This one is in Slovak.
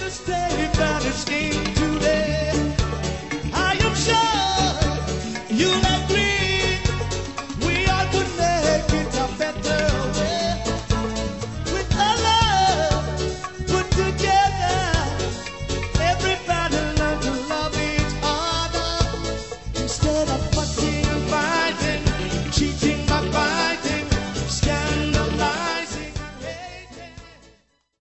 this day vanishing today. I am sure you'll